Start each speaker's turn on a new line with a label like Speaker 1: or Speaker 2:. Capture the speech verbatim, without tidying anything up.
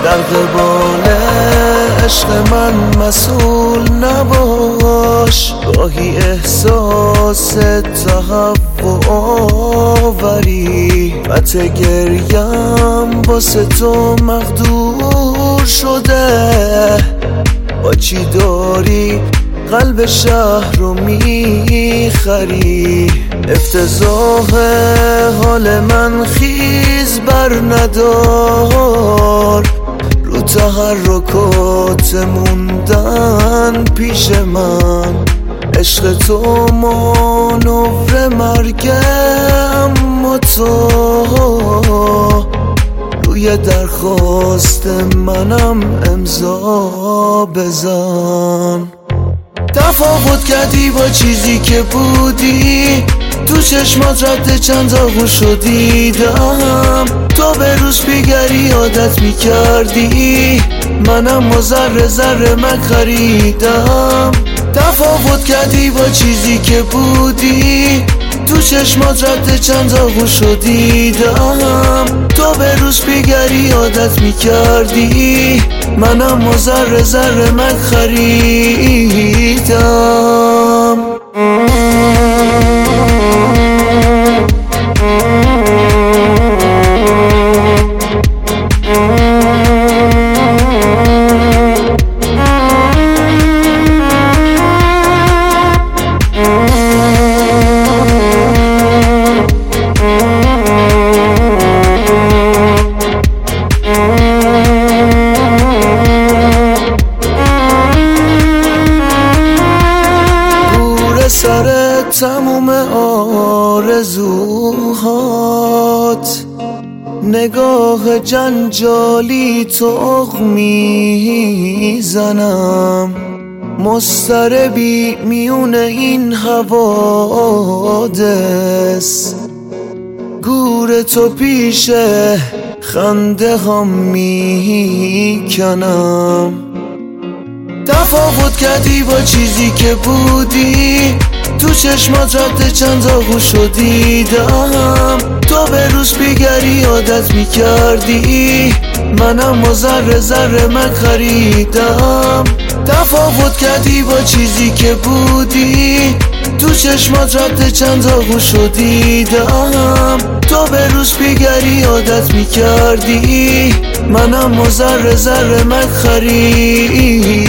Speaker 1: در قبال عشق من مسئول نباش. گاهی احساس تهوع آوری، خط گریم واسه تو مقدور شده. با چی داری قلب شهر رو میخری؟ افتضاح حال من خیز بر ندار، رو تحرکات موندن پیش من. عشق تو مانور مرگه، اما تو روی درخواست منم امضا بزن. تفاوت کردی با چیزی که بودی، تو چشمات رد چند آغوشو دیدم. تو به روز بیگری عادت میکردی، منم با ذره ذره من خریدم. تفاوت کردی با چیزی که بودی، تو چشمات رد چند آغوشو دیدم. تو به روز بیگری عادت میکردی، منم با ذره ذره من خریدم. سر تموم آرزوهات، نگاه جنجالی تخم میزنم. مضطربی میون این حوادث، گور تو پیش خنده هم میکنم. تفاوت کردی با چیزی که بودی، تو چشمات رد چند آغوشو دیدم. تو به روز بیگری عادت میکردی، منم با ذره ذره من خریدم. تفاوت کردی با چیزی که بودی، تو چشمات رد چند آغوشو دیدم. تو به روز بیگری عادت میکردی، منم با ذره ذره من خریدم.